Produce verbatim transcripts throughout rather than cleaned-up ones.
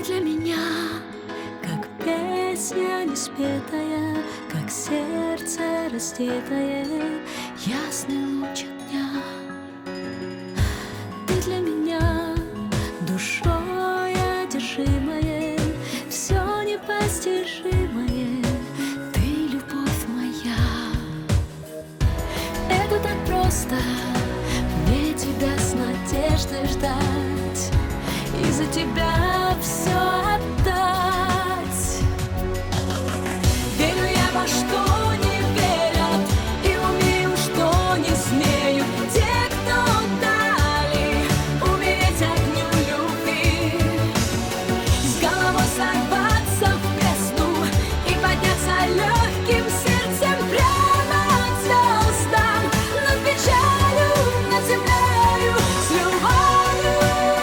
для меня как песня неспетая, как сердце раздетое, ясный луч огня. Ты для меня душой одержимое, все непостижимое, ты любовь моя. Это так просто, мне тебя с надеждой ждать и за тебя все отдать. Верю я во что не верят, и умею, что не смеют те, кто дали умереть огню любви, с головой сорваться в бездну и подняться легким сердцем прямо к звездам, над печалью, над землею, с любовью.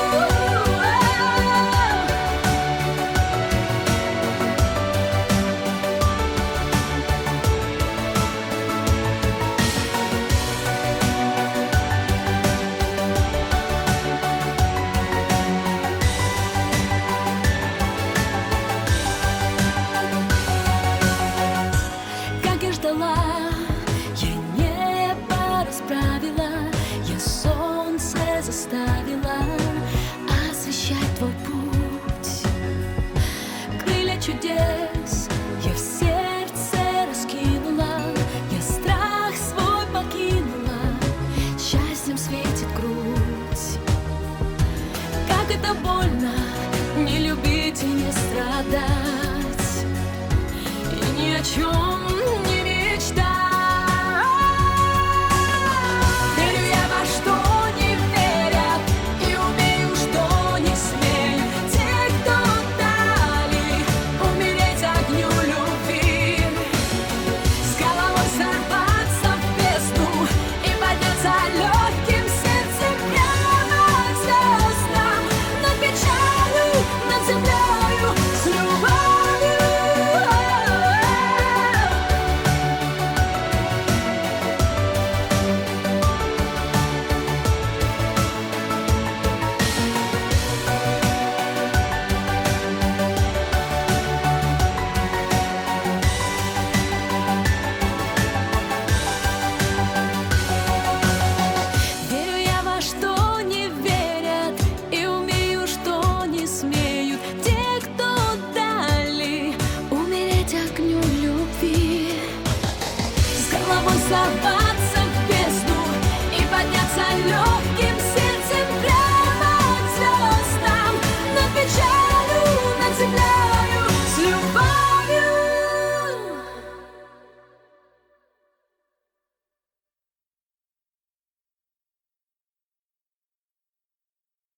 Ждала, я небо расправила, я солнце заставила освещать твой путь. Крылья чудес я в сердце раскинула, я страх свой покинула, счастьем светит грудь. Как это больно не любить и не страдать, и ни о чем